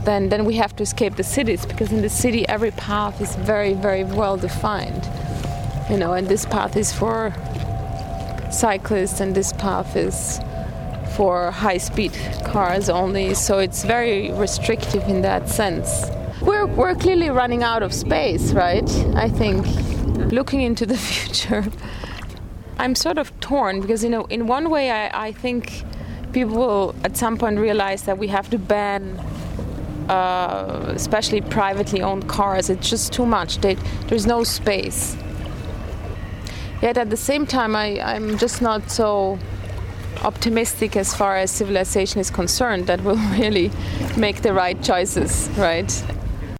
then we have to escape the cities, because in the city every path is very, very well defined. And this path is for cyclists and this path is for high-speed cars only, so it's very restrictive in that sense. We're clearly running out of space, right? I think, looking into the future, I'm sort of torn, because in one way I think people will at some point realize that we have to ban especially privately owned cars. It's just too much. There's no space. Yet at the same time, I'm just not so optimistic as far as civilization is concerned that we'll really make the right choices, right?